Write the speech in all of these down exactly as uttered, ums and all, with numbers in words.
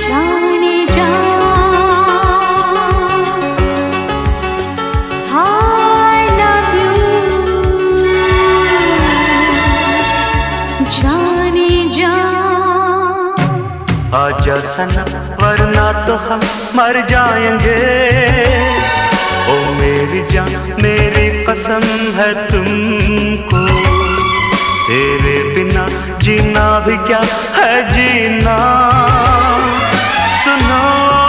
जाने जा I love you जाने जा। आजा सनम वरना तो हम मर जाएंगे, ओ मेरी जान मेरी कसम है तुमको, तेरे बिना जीना भी क्या है जीना। सुनो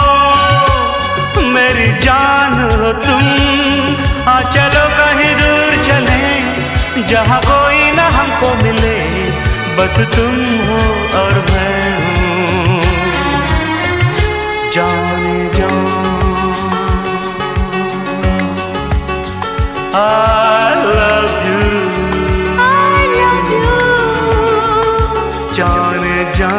मेरी जान हो तुम, आ चलो कहीं दूर चले, जहाँ कोई ना हमको मिले, बस तुम हो और मैं हूँ। जाने जा I love you I love you जाने जा।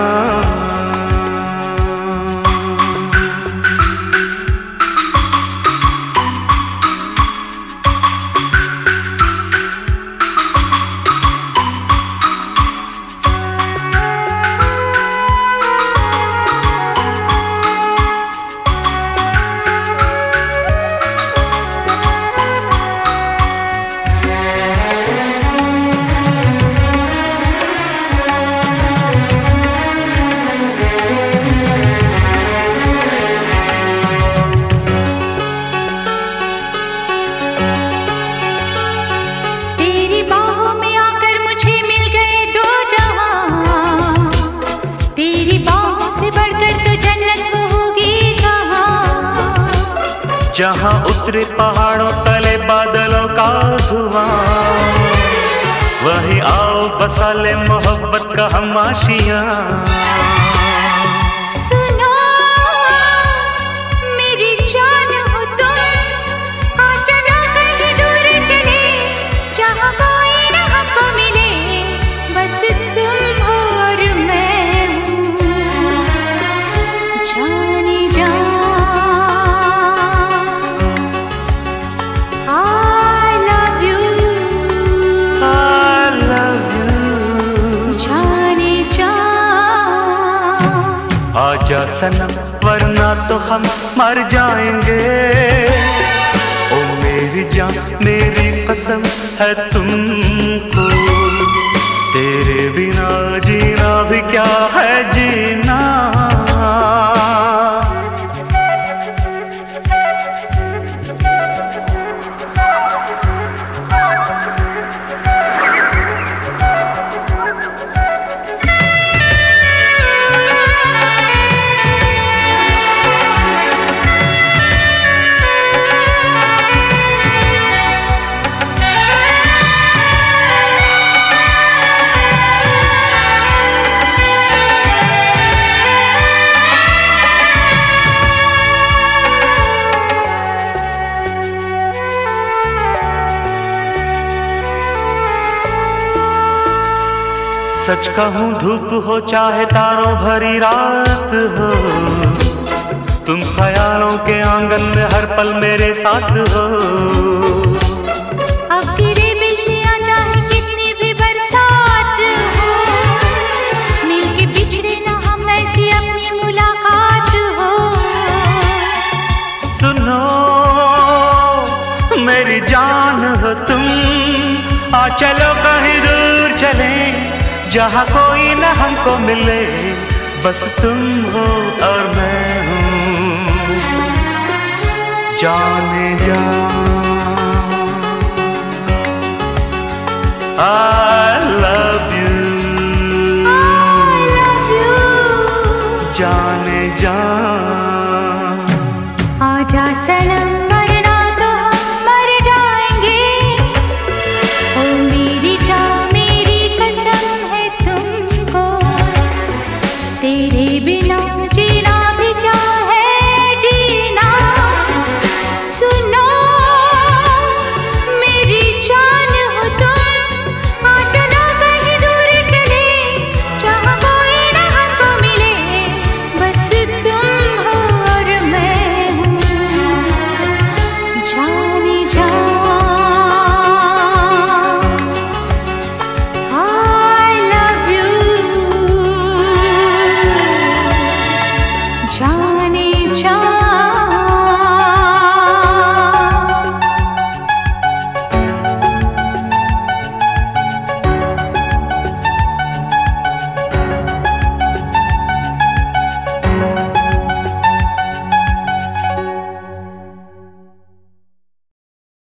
जहाँ उतरे पहाड़ों तले बादलों का धुआं, वहीं आओ बसा ले मोहब्बत का हम आशियाँ। सुनो मेरी जान हो तुम, आ चलो कहीं दूर चले, जहाँ कोई ना हमको मिले, बस तुम हो और मैं हूँ। जाने जा आजा सनम वरना तो हम मर जाएंगे, ओ मेरी जान मेरी कसम है तुमको, तेरे बिना जीना भी क्या है जीना। सच कहूँ धूप हो चाहे तारों भरी रात हो, तुम ख्यालों के आंगन में हर पल मेरे साथ हो। अब गिरे बिजलियाँ चाहे कितनी भी बरसात हो, मिलके बिछड़े ना हम ऐसी अपनी मुलाकात हो। सुनो मेरी जान हो तुम, आ चलो कहीं दूर चले, जहाँ कोई न हमको मिले, बस तुम हो और मैं हूँ। जाने जा I love you I love you जाने जा। आजा सनम वरना तो हम मर जाएंगे, ओ मेरी जान मेरी कसम है तुमको, तेरे बिना जीना भी क्या है जीना। सुनो मेरी जान हो तुम, आ चलो कहीं दूर चले, जहाँ कोई ना हमको मिले, बस तुम हो और मैं हूँ। जाने जा